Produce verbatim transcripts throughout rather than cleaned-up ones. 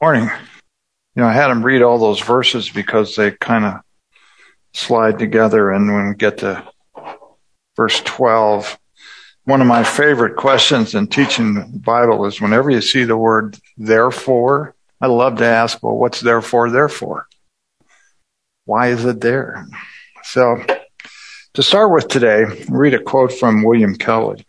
Morning. You know, I had him read all those verses because they kind of slide together. And when we get to verse twelve, one of my favorite questions in teaching the Bible is whenever you see the word therefore, I love to ask, well, what's therefore, therefore? Why is it there? So to start with today, I'll read a quote from William Kelly.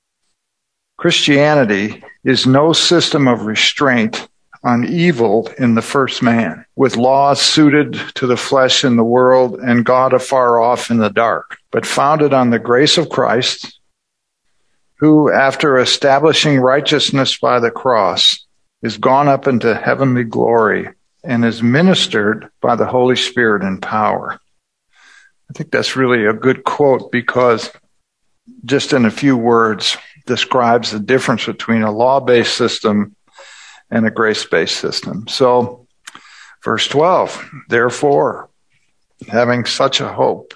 Christianity is no system of restraint on evil in the first man, with laws suited to the flesh in the world and God afar off in the dark, but founded on the grace of Christ, who, after establishing righteousness by the cross, is gone up into heavenly glory and is ministered by the Holy Spirit in power. I think that's really a good quote because just in a few words describes the difference between a law-based system and a grace-based system. So, verse twelve, therefore, having such a hope,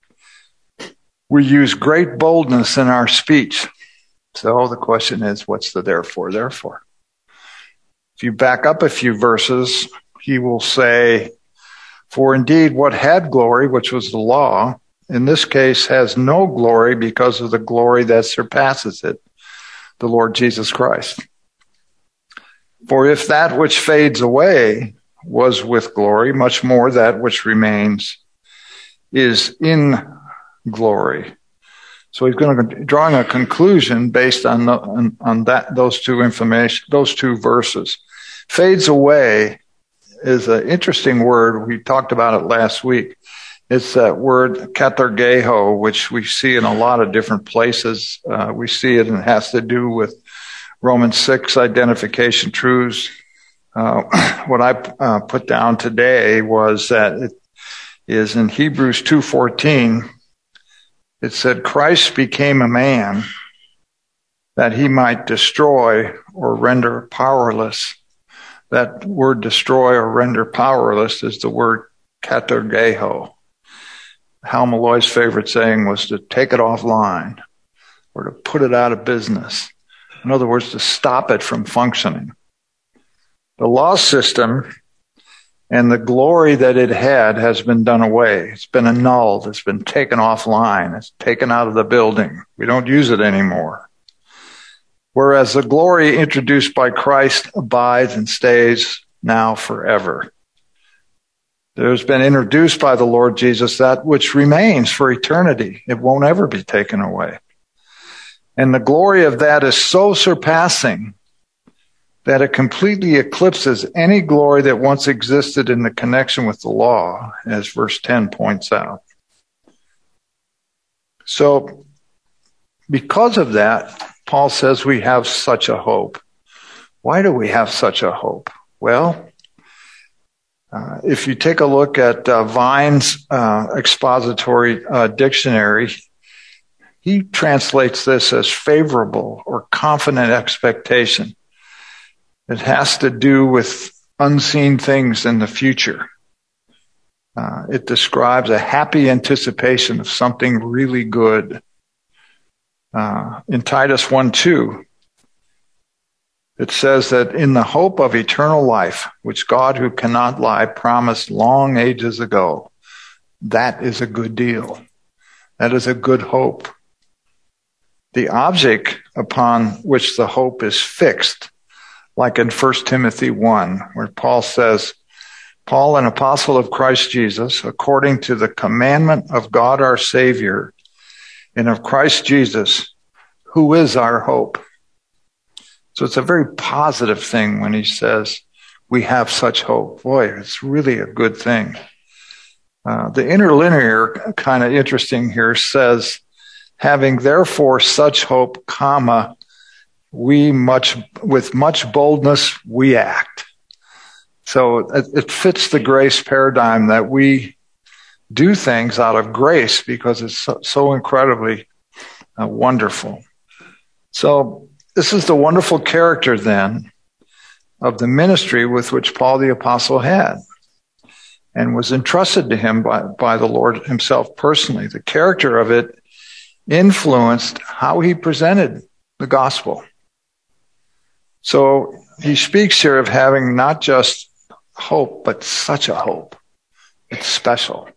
we use great boldness in our speech. So the question is, what's the therefore, therefore? If you back up a few verses, he will say, for indeed what had glory, which was the law, in this case has no glory because of the glory that surpasses it, the Lord Jesus Christ. For if that which fades away was with glory, much more that which remains is in glory. So he's going to be drawing a conclusion based on the, on, on that those two information, those two verses. Fades away is an interesting word. We talked about it last week. It's that word katargeho, which we see in a lot of different places. Uh, we see it and it has to do with Romans six identification truths. Uh, what I uh, put down today was that it is in Hebrews two fourteen. It said, Christ became a man that he might destroy or render powerless. That word destroy or render powerless is the word katargeho. Hal Malloy's favorite saying was to take it offline or to put it out of business. In other words, to stop it from functioning. The law system and the glory that it had has been done away. It's been annulled. It's been taken offline. It's taken out of the building. We don't use it anymore. Whereas the glory introduced by Christ abides and stays now forever. There's been introduced by the Lord Jesus that which remains for eternity. It won't ever be taken away. And the glory of that is so surpassing that it completely eclipses any glory that once existed in the connection with the law, as verse ten points out. So, because of that, Paul says we have such a hope. Why do we have such a hope? Well, uh, if you take a look at uh, Vine's uh, expository uh, dictionary, he translates this as favorable or confident expectation. It has to do with unseen things in the future. Uh, it describes a happy anticipation of something really good. Uh, in Titus one two, it says that in the hope of eternal life, which God who cannot lie promised long ages ago, that is a good deal. That is a good hope. The object upon which the hope is fixed, like in First Timothy one, where Paul says, Paul, an apostle of Christ Jesus, according to the commandment of God our Savior, and of Christ Jesus, who is our hope. So it's a very positive thing when he says we have such hope. Boy, it's really a good thing. Uh, the interlinear, kind of interesting here, says, having therefore such hope, comma, we much, with much boldness, we act. So it, it fits the grace paradigm that we do things out of grace because it's so, so incredibly uh, wonderful. So this is the wonderful character then of the ministry with which Paul the Apostle had and was entrusted to him by, by the Lord himself personally. The character of it influenced how he presented the gospel. So he speaks here of having not just hope, but such a hope. It's special.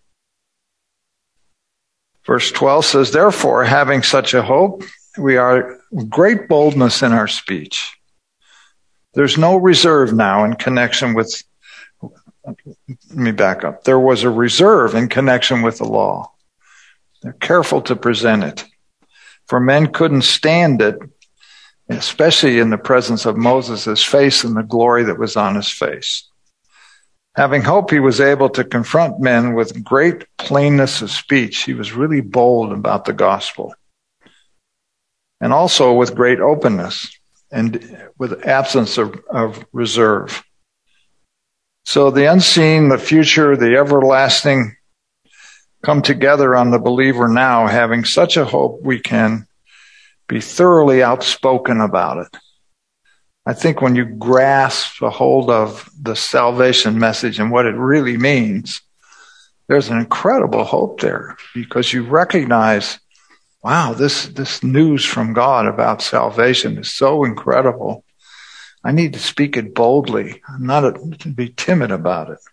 Verse twelve says, therefore, having such a hope, we are great boldness in our speech. There's no reserve now in connection with, let me back up. There was a reserve in connection with the law. They're careful to present it. For men couldn't stand it, especially in the presence of Moses' face and the glory that was on his face. Having hope, he was able to confront men with great plainness of speech. He was really bold about the gospel. And also with great openness and with absence of, of reserve. So the unseen, the future, the everlasting come together on the believer now, having such a hope we can be thoroughly outspoken about it. I think when you grasp a hold of the salvation message and what it really means, there's an incredible hope there because you recognize, wow, this, this news from God about salvation is so incredible. I need to speak it boldly. I'm not a, to be timid about it.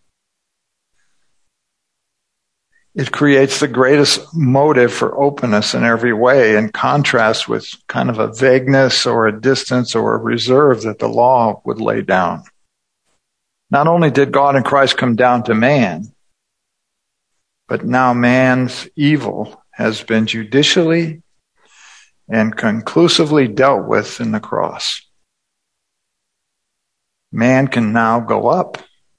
It creates the greatest motive for openness in every way, in contrast with kind of a vagueness or a distance or a reserve that the law would lay down. Not only did God in Christ come down to man, but now man's evil has been judicially and conclusively dealt with in the cross. Man can now go up.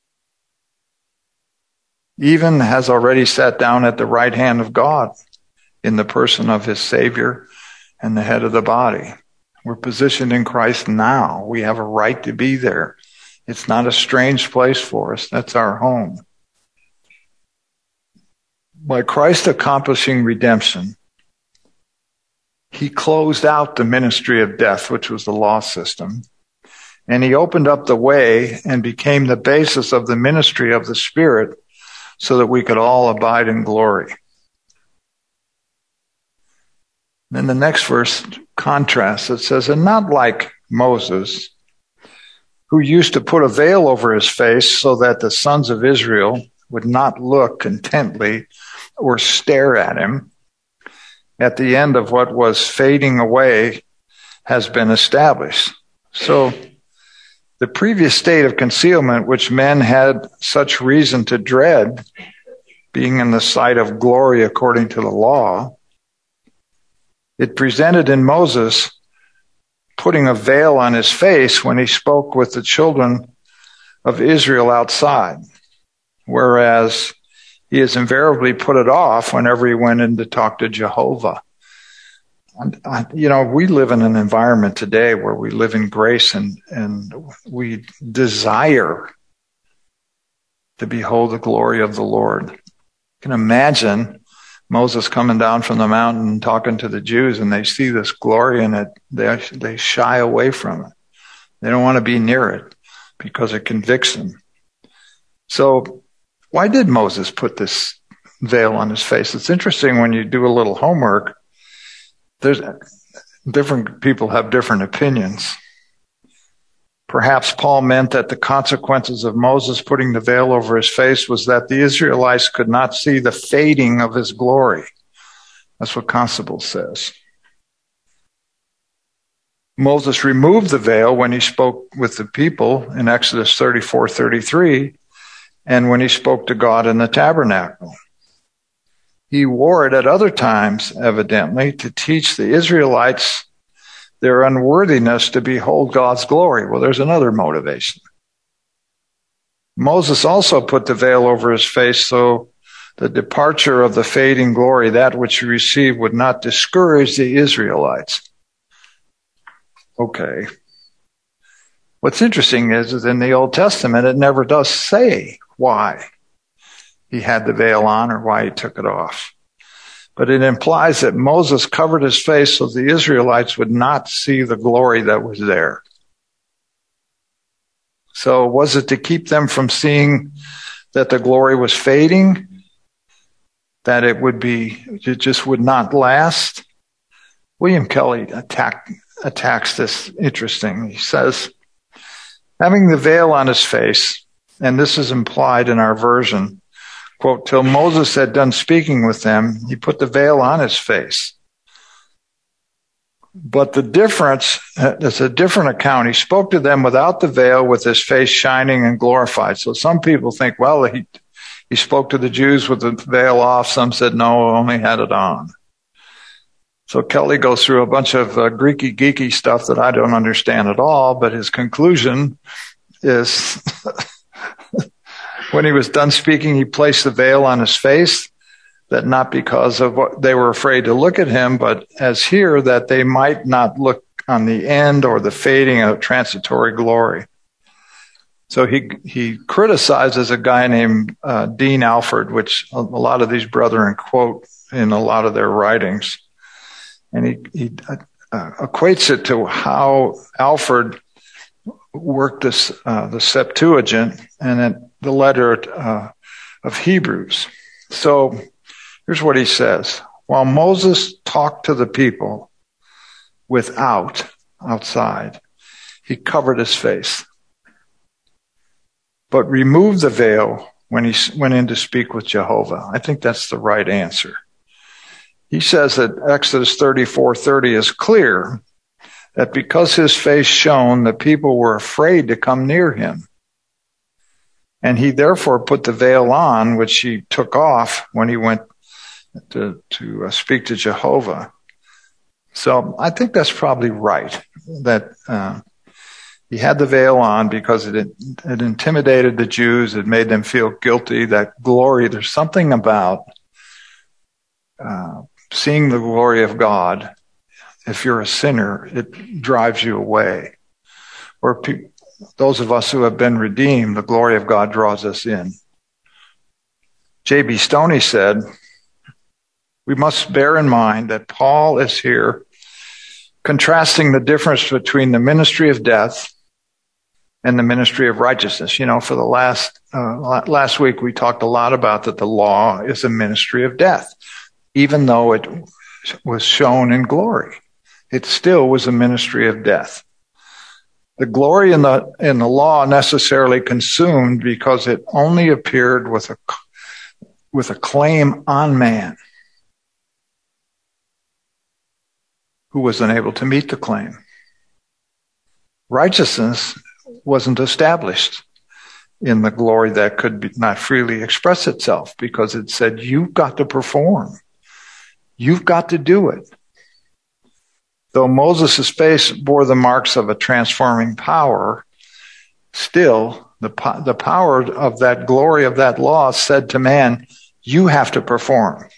Even has already sat down at the right hand of God in the person of his Savior and the head of the body. We're positioned in Christ now. We have a right to be there. It's not a strange place for us. That's our home. By Christ accomplishing redemption, he closed out the ministry of death, which was the law system, and he opened up the way and became the basis of the ministry of the Spirit, so that we could all abide in glory. Then the next verse contrasts. It says, and not like Moses, who used to put a veil over his face so that the sons of Israel would not look intently or stare at him. At the end of what was fading away has been established. So the previous state of concealment, which men had such reason to dread, being in the sight of glory according to the law, it presented in Moses putting a veil on his face when he spoke with the children of Israel outside, whereas he has invariably put it off whenever he went in to talk to Jehovah. You know, we live in an environment today where we live in grace and, and we desire to behold the glory of the Lord. You can imagine Moses coming down from the mountain and talking to the Jews, and they see this glory and it, they, they shy away from it. They don't want to be near it because it convicts them. So why did Moses put this veil on his face? It's interesting when you do a little homework. There's different people have different opinions. Perhaps Paul meant that the consequences of Moses putting the veil over his face was that the Israelites could not see the fading of his glory. That's what Constable says. Moses removed the veil when he spoke with the people in Exodus thirty-four thirty-three and when he spoke to God in the tabernacle. He wore it at other times, evidently, to teach the Israelites their unworthiness to behold God's glory. Well, there's another motivation. Moses also put the veil over his face so the departure of the fading glory, that which he received, would not discourage the Israelites. Okay. What's interesting is, is in the Old Testament, it never does say why he had the veil on or why he took it off. But it implies that Moses covered his face so the Israelites would not see the glory that was there. So was it to keep them from seeing that the glory was fading? That it would be, it just would not last? William Kelly attack, attacks this interesting. He says, Having the veil on his face, and this is implied in our version, quote, till Moses had done speaking with them, he put the veil on his face. But the difference, it's a different account. He spoke to them without the veil, with his face shining and glorified. So some people think, well, he, he spoke to the Jews with the veil off. Some said, no, only had it on. So Kelly goes through a bunch of uh, Greeky, geeky stuff that I don't understand at all, but his conclusion is when he was done speaking, he placed the veil on his face, that not because of what they were afraid to look at him, but as here, that they might not look on the end or the fading of transitory glory. So he he criticizes a guy named uh, Dean Alford, which a, a lot of these brethren quote in a lot of their writings. And he, he uh, equates it to how Alford worked this, uh, the Septuagint and then the letter uh, of Hebrews. So here's what he says. While Moses talked to the people without, outside, he covered his face, but removed the veil when he went in to speak with Jehovah. I think that's the right answer. He says that Exodus thirty-four thirty is clear that because his face shone, the people were afraid to come near him. And he therefore put the veil on, which he took off when he went to, to uh, speak to Jehovah. So I think that's probably right, that uh, he had the veil on because it, it intimidated the Jews. It made them feel guilty, that glory. There's something about uh, seeing the glory of God. If you're a sinner, it drives you away. Or pe- those of us who have been redeemed, the glory of God draws us in. J B Stoney said, we must bear in mind that Paul is here contrasting the difference between the ministry of death and the ministry of righteousness. You know, for the last, uh, last week, we talked a lot about that the law is a ministry of death, even though it was shown in glory. It still was a ministry of death. The glory in the in the law necessarily consumed because it only appeared with a with a claim on man who was unable to meet the claim. Righteousness wasn't established in the glory that could be not freely express itself because it said, you've got to perform. You've got to do it. Though Moses' face bore the marks of a transforming power, still the, po- the power of that glory of that law said to man, you have to perform.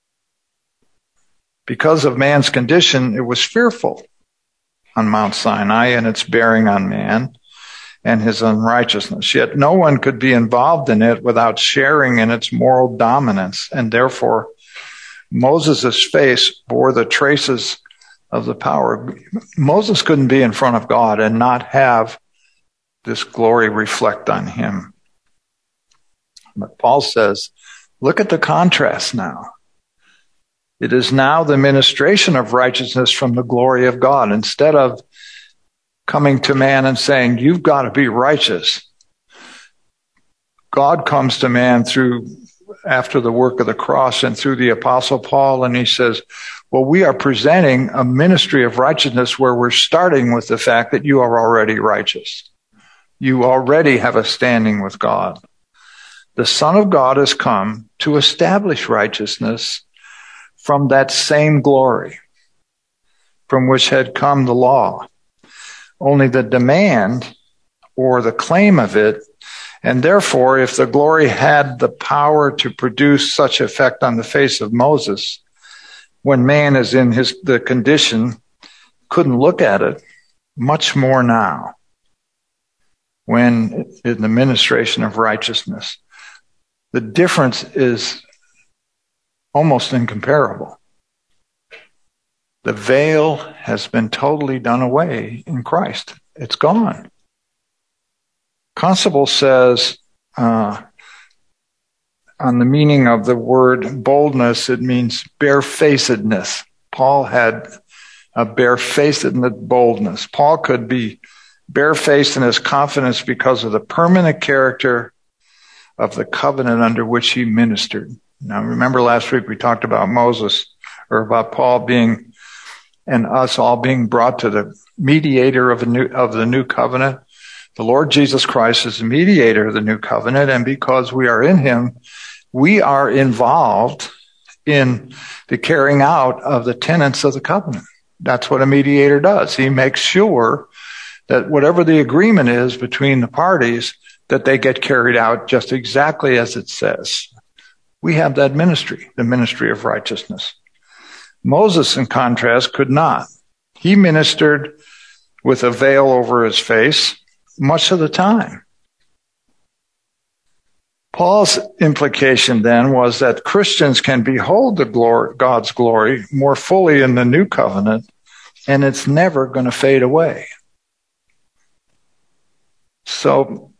Because of man's condition, it was fearful on Mount Sinai and its bearing on man and his unrighteousness. Yet no one could be involved in it without sharing in its moral dominance, and therefore Moses' face bore the traces of the power. Moses couldn't be in front of God and not have this glory reflect on him. But Paul says, look at the contrast now. It is now the ministration of righteousness from the glory of God. Instead of coming to man and saying, you've got to be righteous, God comes to man through, after the work of the cross and through the Apostle Paul, and he says, well, we are presenting a ministry of righteousness where we're starting with the fact that you are already righteous. You already have a standing with God. The Son of God has come to establish righteousness from that same glory from which had come the law. Only the demand or the claim of it, and therefore if the glory had the power to produce such effect on the face of Moses, when man is in his the condition, couldn't look at it, much more now, when in the ministration of righteousness. The difference is almost incomparable. The veil has been totally done away in Christ. It's gone. Constable says, uh, on the meaning of the word boldness, it means barefacedness. Paul had a barefaced boldness. Paul could be barefaced in his confidence because of the permanent character of the covenant under which he ministered. Now, remember last week we talked about Moses, or about Paul being, and us all being brought to the mediator of, a new, of the new covenant. The Lord Jesus Christ is the mediator of the new covenant, and because we are in him, we are involved in the carrying out of the tenets of the covenant. That's what a mediator does. He makes sure that whatever the agreement is between the parties, that they get carried out just exactly as it says. We have that ministry, the ministry of righteousness. Moses, in contrast, could not. He ministered with a veil over his face much of the time. Paul's implication then was that Christians can behold the glory, God's glory more fully in the new covenant, and it's never going to fade away. So,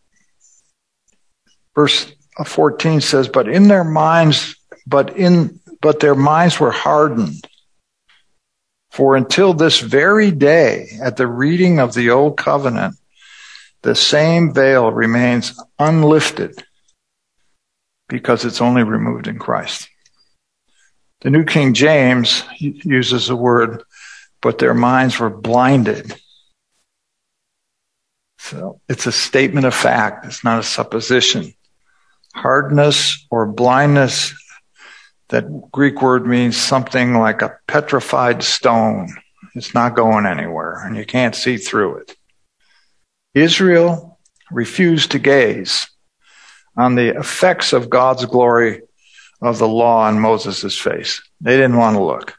verse fourteen says, "But in their minds, but in but their minds were hardened. For until this very day, at the reading of the old covenant, the same veil remains unlifted, because it's only removed in Christ." The New King James uses the word, "but their minds were blinded." So it's a statement of fact. It's not a supposition. Hardness or blindness, that Greek word means something like a petrified stone. It's not going anywhere, and you can't see through it. Israel refused to gaze on the effects of God's glory of the law on Moses' face. They didn't want to look.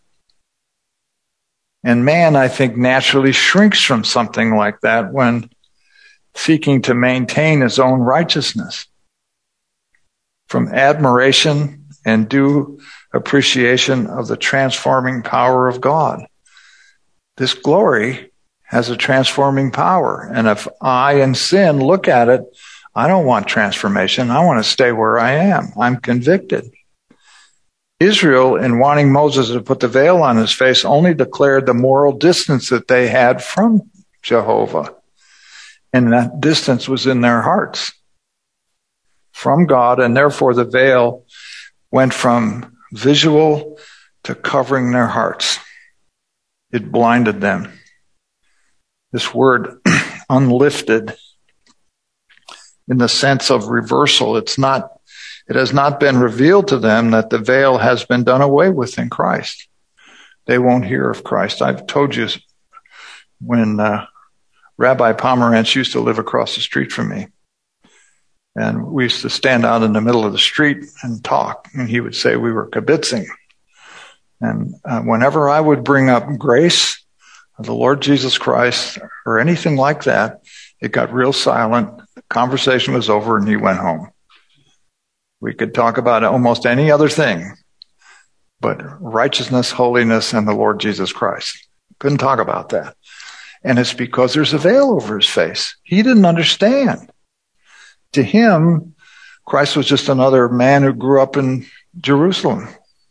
And man, I think, naturally shrinks from something like that when seeking to maintain his own righteousness. From admiration and due appreciation of the transforming power of God. This glory has a transforming power. And if I, in sin, look at it, I don't want transformation. I want to stay where I am. I'm convicted. Israel, in wanting Moses to put the veil on his face, only declared the moral distance that they had from Jehovah. And that distance was in their hearts from God, and therefore the veil went from visual to covering their hearts. It blinded them. This word, unlifted, in the sense of reversal, it's not, it has not been revealed to them that the veil has been done away with in Christ. They won't hear of Christ. I've told you when uh, Rabbi Pomerantz used to live across the street from me. And we used to stand out in the middle of the street and talk. And he would say we were kibitzing. And uh, whenever I would bring up grace of the Lord Jesus Christ or anything like that, it got real silent. The conversation was over and he went home. We could talk about almost any other thing, but righteousness, holiness, and the Lord Jesus Christ. Couldn't talk about that. And it's because there's a veil over his face. He didn't understand. To him, Christ was just another man who grew up in Jerusalem.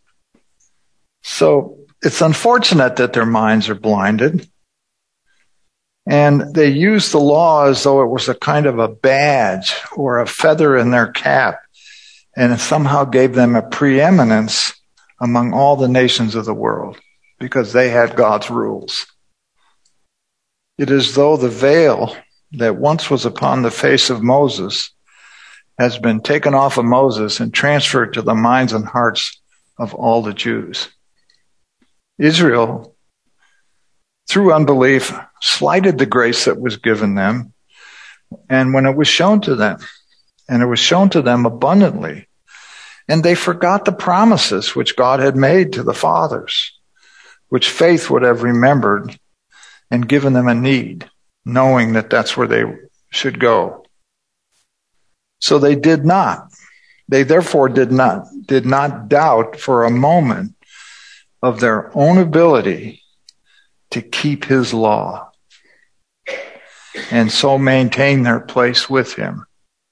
So it's unfortunate that their minds are blinded. And they use the law as though it was a kind of a badge or a feather in their cap, and it somehow gave them a preeminence among all the nations of the world because they had God's rules. It is though the veil that once was upon the face of Moses has been taken off of Moses and transferred to the minds and hearts of all the Jews. Israel, through unbelief, slighted the grace that was given them, and when it was shown to them, and it was shown to them abundantly, and they forgot the promises which God had made to the fathers, which faith would have remembered and given them a need, knowing that that's where they should go. So they did not. They therefore did not, did not doubt for a moment of their own ability to keep his law and so maintain their place with him.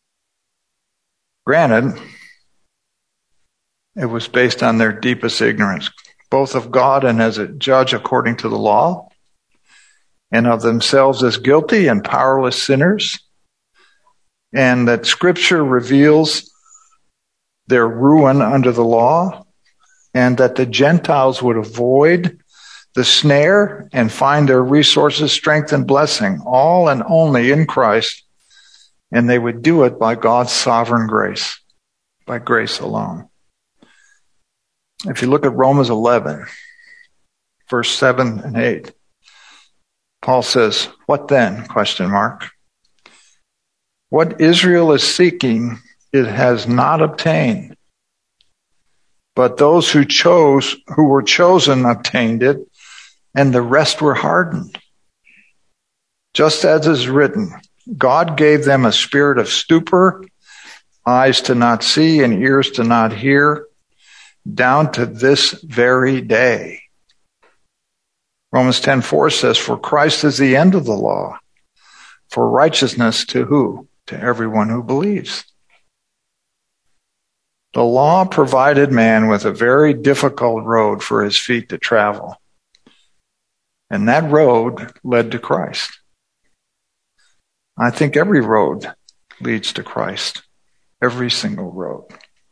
Granted, it was based on their deepest ignorance, both of God and as a judge according to the law, and of themselves as guilty and powerless sinners, and that Scripture reveals their ruin under the law, and that the Gentiles would avoid the snare and find their resources, strength, and blessing, all and only in Christ, and they would do it by God's sovereign grace, by grace alone. If you look at Romans eleven, verse seven and eight, Paul says, "What then?" Question mark. "What Israel is seeking, it has not obtained. But those who chose, who were chosen, obtained it, and the rest were hardened. Just as is written, God gave them a spirit of stupor, eyes to not see and ears to not hear, down to this very day." Romans ten four says, "For Christ is the end of the law, for righteousness to who? To everyone who believes." The law provided man with a very difficult road for his feet to travel. And that road led to Christ. I think every road leads to Christ. Every single road.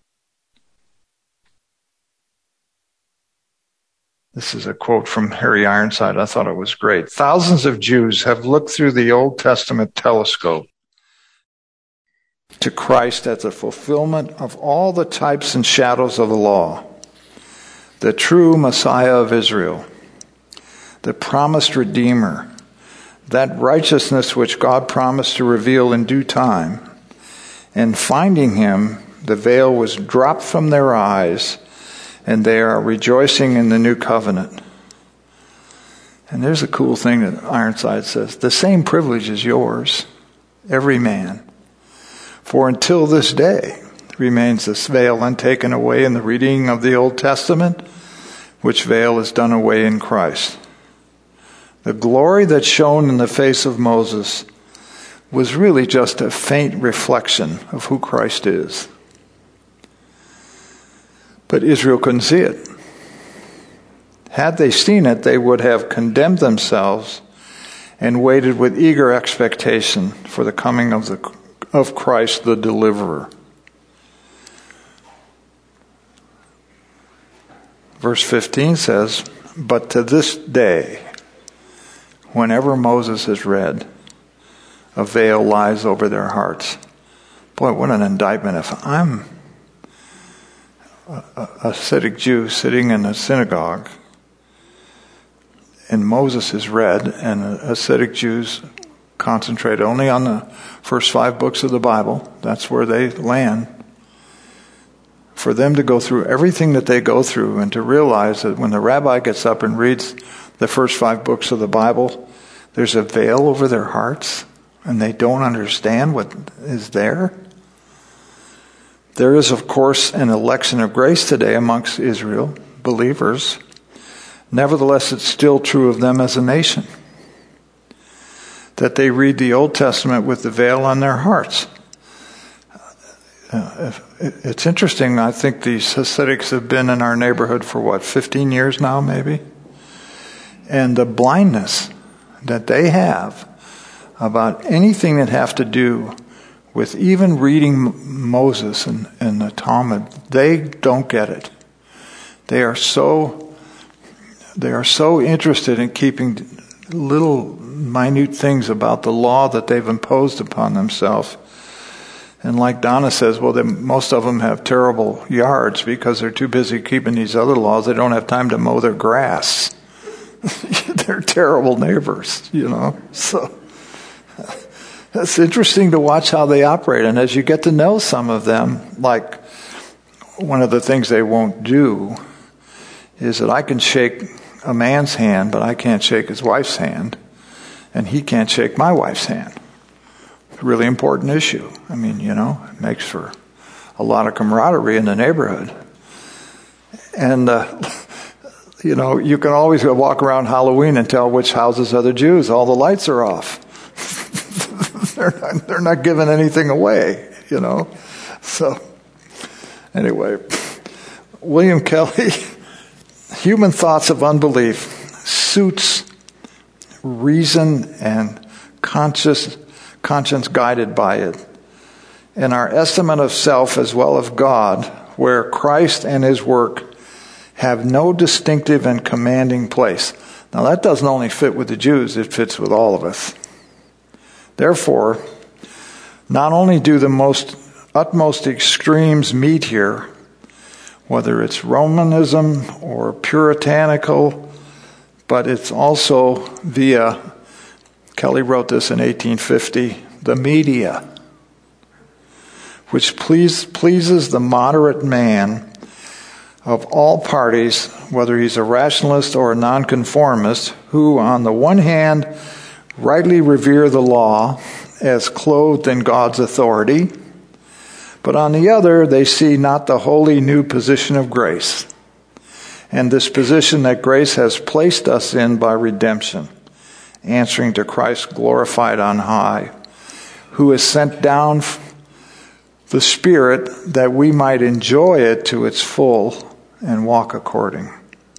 This is a quote from Harry Ironside. I thought it was great. "Thousands of Jews have looked through the Old Testament telescope to Christ as a fulfillment of all the types and shadows of the law, the true Messiah of Israel, the promised Redeemer, that righteousness which God promised to reveal in due time. And finding him, the veil was dropped from their eyes, and they are rejoicing in the new covenant." And there's a cool thing that Ironside says, "The same privilege is yours, every man. For until this day remains this veil untaken away in the reading of the Old Testament, which veil is done away in Christ. The glory that shone in the face of Moses was really just a faint reflection of who Christ is. But Israel couldn't see it. Had they seen it, they would have condemned themselves and waited with eager expectation for the coming of the of Christ the deliverer." Verse fifteen says, "But to this day, whenever Moses is read, a veil lies over their hearts." Boy, what an indictment. If I'm a Hasidic Jew sitting in a synagogue and Moses is read and Hasidic Jews concentrate only on the first five books of the Bible, that's where they land, for them to go through everything that they go through and to realize that when the rabbi gets up and reads the first five books of the Bible, there's a veil over their hearts and they don't understand what is there. There is, of course, an election of grace today amongst Israel, believers. Nevertheless, it's still true of them as a nation, that they read the Old Testament with the veil on their hearts. Uh, it's interesting. I think these Hasidics have been in our neighborhood for what, fifteen years now, maybe? And the blindness that they have about anything that have to do with even reading Moses and, and the Talmud, they don't get it. They are so, they are so interested in keeping little minute things about the law that they've imposed upon themselves. And like Donna says, well, they, most of them have terrible yards because they're too busy keeping these other laws. They don't have time to mow their grass. They're terrible neighbors, you know. So it's interesting to watch how they operate. And as you get to know some of them, like one of the things they won't do is that I can shake a man's hand, but I can't shake his wife's hand. And he can't shake my wife's hand. It's a really important issue. I mean, you know, it makes for a lot of camaraderie in the neighborhood. And, uh, you know, you can always go walk around Halloween and tell which houses are the Jews. All the lights are off. they're not, they're not giving anything away, you know. So, anyway, William Kelly, Human Thoughts of Unbelief, suits reason and conscious, conscience guided by it, and our estimate of self as well as God, where Christ and his work have no distinctive and commanding place. Now that doesn't only fit with the Jews, it fits with all of us. Therefore, not only do the most utmost extremes meet here, whether it's Romanism or puritanical, but it's also via, Kelly wrote this in eighteen fifty, the media, which please, pleases the moderate man of all parties, whether he's a rationalist or a nonconformist, who on the one hand rightly revere the law as clothed in God's authority, but on the other they see not the holy new position of grace, and this position that grace has placed us in by redemption, answering to Christ glorified on high, who has sent down the Spirit that we might enjoy it to its full and walk according.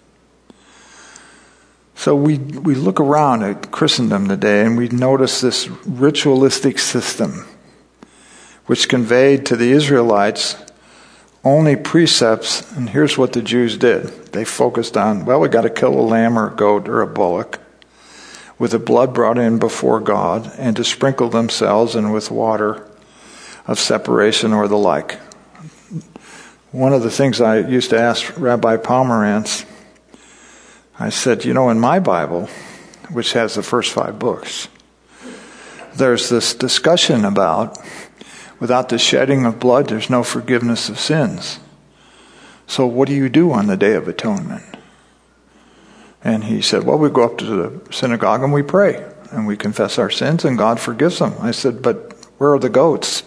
So we we look around at Christendom today and we notice this ritualistic system which conveyed to the Israelites only precepts, and here's what the Jews did. They focused on, well, we got to kill a lamb or a goat or a bullock with the blood brought in before God and to sprinkle themselves and with water of separation or the like. One of the things I used to ask Rabbi Pomerantz, I said, you know, in my Bible, which has the first five books, there's this discussion about without the shedding of blood, there's no forgiveness of sins. So what do you do on the Day of Atonement? And he said, well, we go up to the synagogue and we pray and we confess our sins and God forgives them. I said, but where are the goats?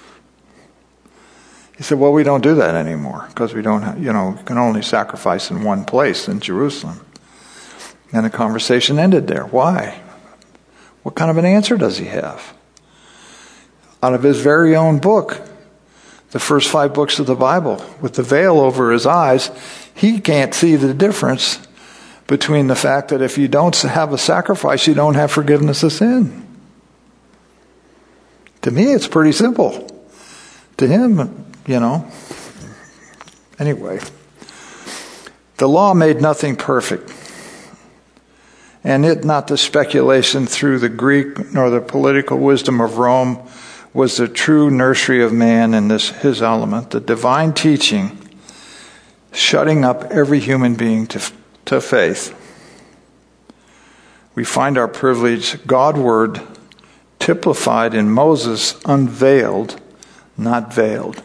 He said, well, we don't do that anymore because we don't, have, you know, we can only sacrifice in one place in Jerusalem. And the conversation ended there. Why? What kind of an answer does he have? Out of his very own book, the first five books of the Bible, with the veil over his eyes, he can't see the difference between the fact that if you don't have a sacrifice, you don't have forgiveness of sin. To me, it's pretty simple. To him, you know. Anyway, the law made nothing perfect, and it not the speculation through the Greek nor the political wisdom of Rome was the true nursery of man in this his element, the divine teaching, shutting up every human being to, to faith. We find our privilege, Godward, typified in Moses, unveiled, not veiled.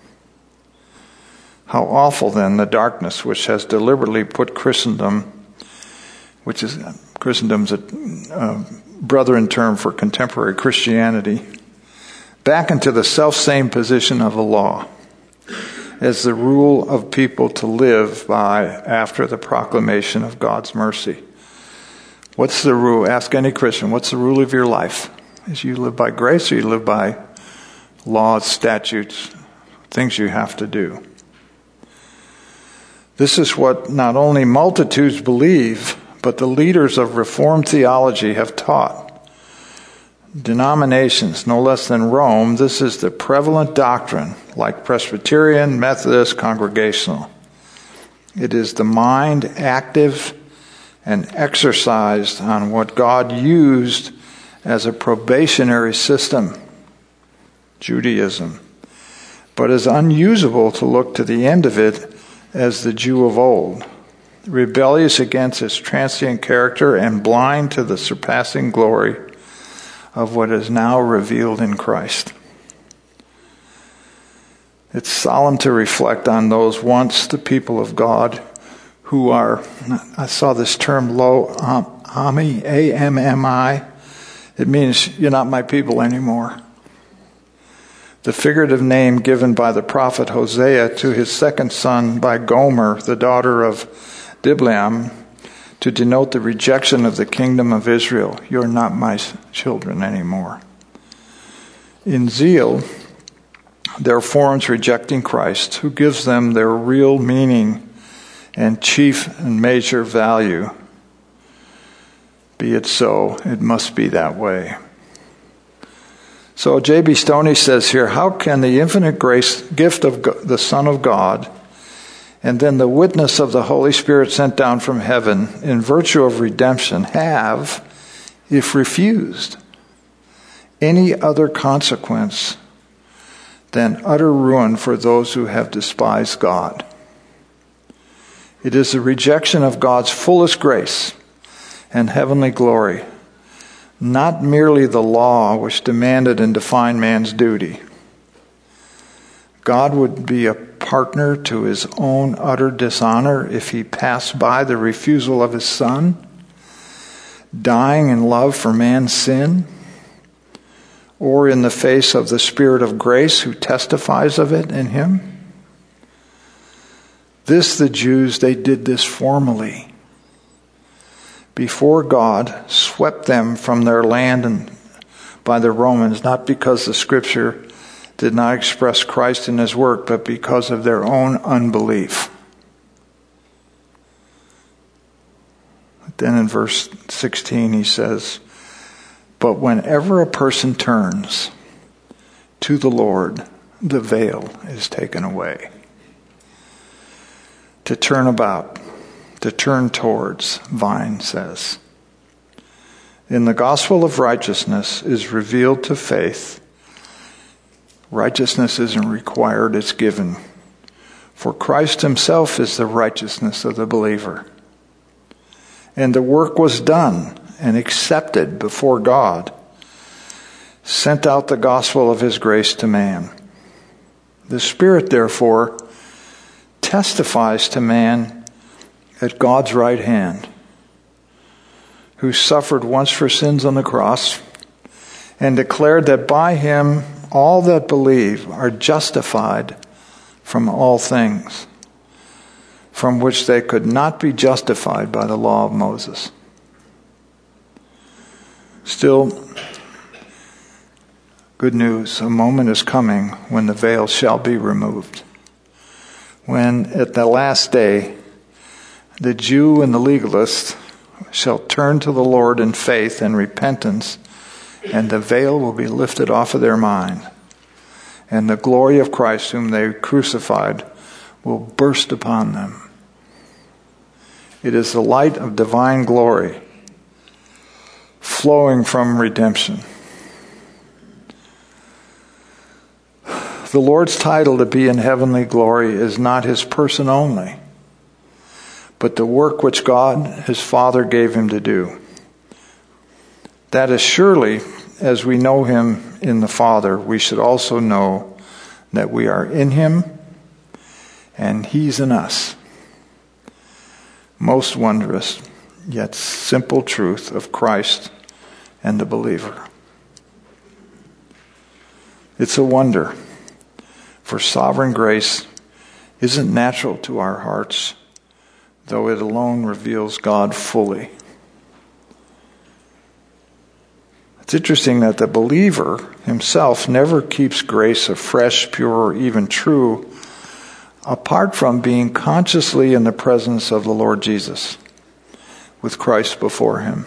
How awful then the darkness which has deliberately put Christendom, which is Christendom's a uh, brethren term for contemporary Christianity, back into the self-same position of the law as the rule of people to live by after the proclamation of God's mercy. What's the rule? Ask any Christian, what's the rule of your life? Is you live by grace or you live by laws, statutes, things you have to do? This is what not only multitudes believe, but the leaders of Reformed theology have taught. Denominations, no less than Rome, this is the prevalent doctrine, like Presbyterian, Methodist, Congregational. It is the mind active and exercised on what God used as a probationary system, Judaism, but is unusable to look to the end of it as the Jew of old, rebellious against its transient character and blind to the surpassing glory of what is now revealed in Christ. It's solemn to reflect on those once the people of God who are, I saw this term, lo ami, A M M I. It means you're not my people anymore. The figurative name given by the prophet Hosea to his second son by Gomer, the daughter of Diblaim, to denote the rejection of the kingdom of Israel. You're not my children anymore. In zeal, their forms rejecting Christ, who gives them their real meaning and chief and major value. Be it so. It must be that way. So J B Stoney says here, how can the infinite grace gift of God, the Son of God, and then the witness of the Holy Spirit sent down from heaven in virtue of redemption have, if refused, any other consequence than utter ruin for those who have despised God? It is the rejection of God's fullest grace and heavenly glory, not merely the law which demanded and defined man's duty. God would be a partner to his own utter dishonor if he passed by the refusal of his Son, dying in love for man's sin, or in the face of the Spirit of grace who testifies of it in him. This, the Jews, they did this formally before God swept them from their land and by the Romans, not because the Scripture did not express Christ in his work, but because of their own unbelief. Then in verse sixteen he says, but whenever a person turns to the Lord, the veil is taken away. To turn about, to turn towards, Vine says. In the gospel of righteousness is revealed to faith. Righteousness isn't required, it's given. For Christ himself is the righteousness of the believer. And the work was done and accepted before God, sent out the gospel of his grace to man. The Spirit, therefore, testifies to man at God's right hand, who suffered once for sins on the cross and declared that by him all that believe are justified from all things, from which they could not be justified by the law of Moses. Still, good news, a moment is coming when the veil shall be removed. When at the last day, the Jew and the legalist shall turn to the Lord in faith and repentance, and the veil will be lifted off of their mind, and the glory of Christ whom they crucified will burst upon them. It is the light of divine glory flowing from redemption. The Lord's title to be in heavenly glory is not his person only, but the work which God, his Father, gave him to do. That is surely, as we know him in the Father, we should also know that we are in him and he's in us. Most wondrous, yet simple truth of Christ and the believer. It's a wonder, for sovereign grace isn't natural to our hearts, though it alone reveals God fully. It's interesting that the believer himself never keeps grace a fresh, pure, or even true apart from being consciously in the presence of the Lord Jesus, with Christ before him.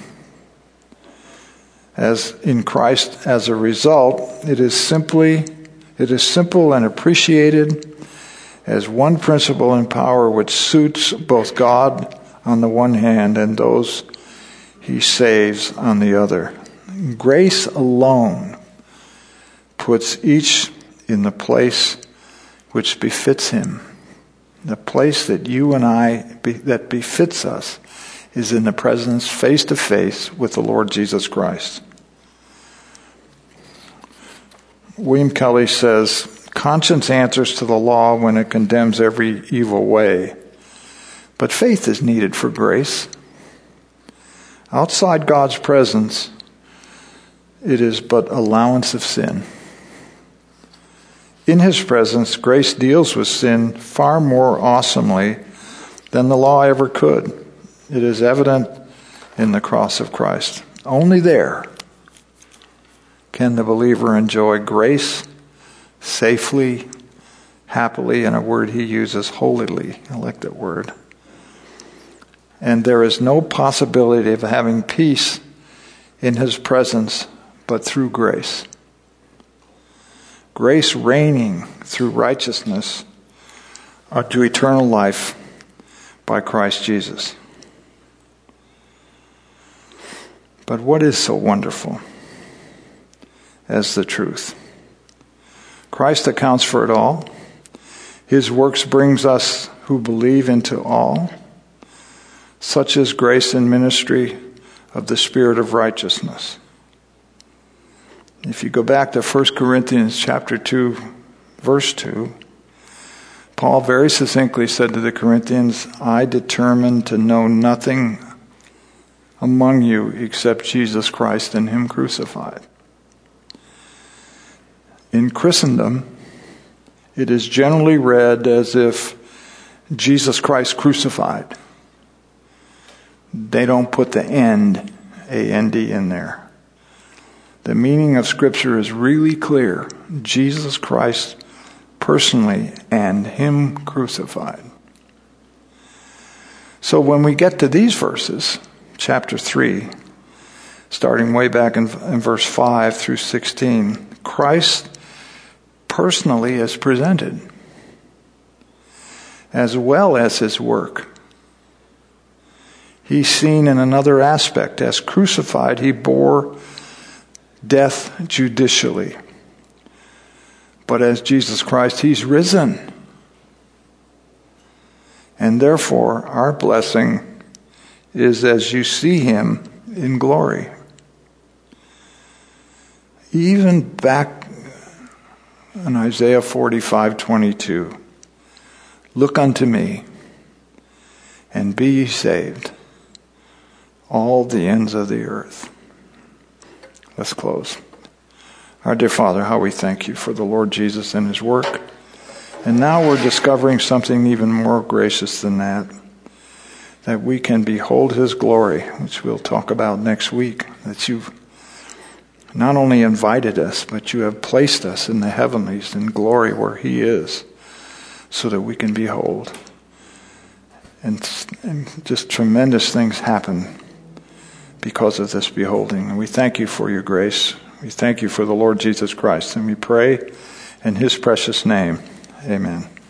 As in Christ, as a result, it is simply, it is simple and appreciated as one principle and power which suits both God on the one hand and those he saves on the other. Grace alone puts each in the place which befits him. The place that you and I, be, that befits us, is in the presence face to face with the Lord Jesus Christ. William Kelly says, conscience answers to the law when it condemns every evil way, but faith is needed for grace. Outside God's presence, it is but allowance of sin. In his presence, grace deals with sin far more awesomely than the law ever could. It is evident in the cross of Christ. Only there can the believer enjoy grace safely, happily, and a word he uses, holily. I like that word. And there is no possibility of having peace in his presence, but through grace. Grace reigning through righteousness unto eternal life by Christ Jesus. But what is so wonderful as the truth? Christ accounts for it all. His works brings us who believe into all. Such is grace and ministry of the Spirit of righteousness. If you go back to First Corinthians chapter two, verse two, Paul very succinctly said to the Corinthians, I determined to know nothing among you except Jesus Christ and him crucified. In Christendom, it is generally read as if Jesus Christ crucified. They don't put the end, A N D, in there. The meaning of Scripture is really clear. Jesus Christ personally and him crucified. So when we get to these verses, chapter three, starting way back in, in verse five through sixteen, Christ personally is presented, as well as his work. He's seen in another aspect. As crucified, he bore death judicially. But as Jesus Christ, he's risen. And therefore, our blessing is as you see him in glory. Even back in Isaiah forty-five twenty-two, look unto me, and be ye saved, all the ends of the earth. Let's close. Our dear Father, how we thank you for the Lord Jesus and his work. And now we're discovering something even more gracious than that, that we can behold his glory, which we'll talk about next week, that you've not only invited us, but you have placed us in the heavenlies in glory where he is, so that we can behold. And, and just tremendous things happen because of this beholding. And we thank you for your grace. We thank you for the Lord Jesus Christ. And we pray in his precious name. Amen.